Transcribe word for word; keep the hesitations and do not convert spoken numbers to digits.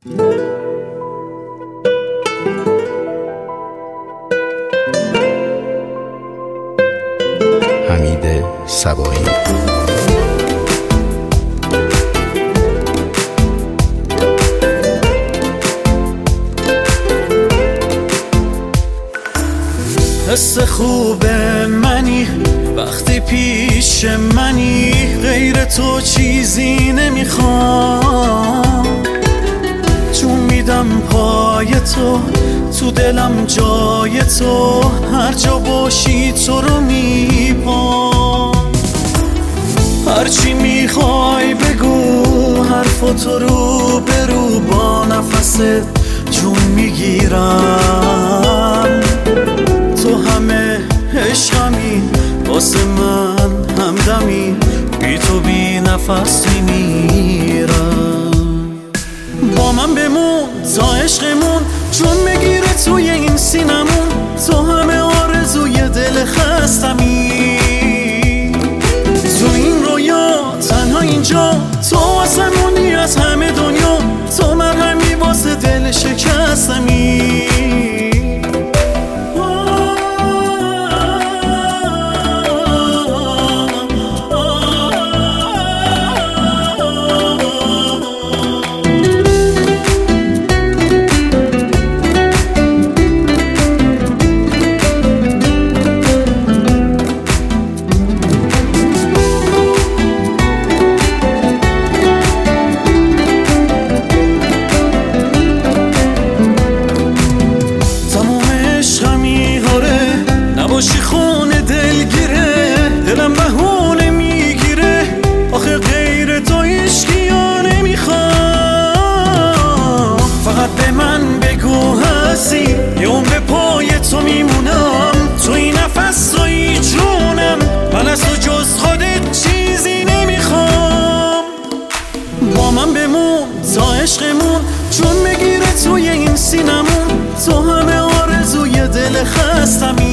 حمید صبایی. حس خوب منی وقتی پیش منی، غیر تو چیزی نمیخوام. چون میدم پای تو، تو دلم جای تو، هر جا باشی تو رو میپام. هرچی میخوای بگو، حرفاتو رو برو، با نفست جون میگیرم. تو همه عشقمی، واسه من همدمی، بی تو بی نفس میمیرم. با من بمون تا عشقمون جون میگیره توی این سینمون. تو همه آرزوی دل خستمی، تو این رویا تنها اینجا، تو آسمونی از همه دنیا، تو مرهمی واسه دل شکستمی. باشی خونه دلگیره، دلم بهونه میگیره، آخه غیر تو عشقیا نمیخوام. فقط به من بگو هستی، یه اون به پای تو میمونم. توی نفس توی جونم، من از تو جز خودت چیزی نمیخوام. با من بمون تا عشقمون جون میگیره توی این سینمون. تو همه آرزوی دل خستمی،